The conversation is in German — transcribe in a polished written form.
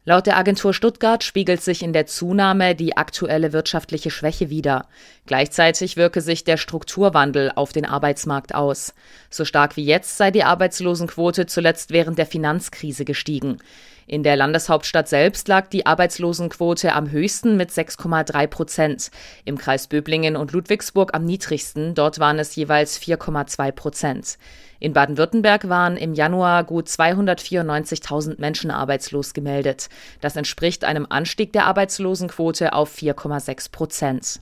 Laut der Agentur Stuttgart spiegelt sich in der Zunahme die aktuelle wirtschaftliche Schwäche wider. Gleichzeitig wirke sich der Strukturwandel auf den Arbeitsmarkt aus. So stark wie jetzt sei die Arbeitslosenquote zuletzt während der Finanzkrise gestiegen. In der Landeshauptstadt selbst lag die Arbeitslosenquote am höchsten mit 6,3%. Im Kreis Böblingen und Ludwigsburg am niedrigsten, dort waren es jeweils 4,2%. In Baden-Württemberg waren im Januar gut 294.000 Menschen arbeitslos gemeldet. Das entspricht einem Anstieg der Arbeitslosenquote auf 4,6%.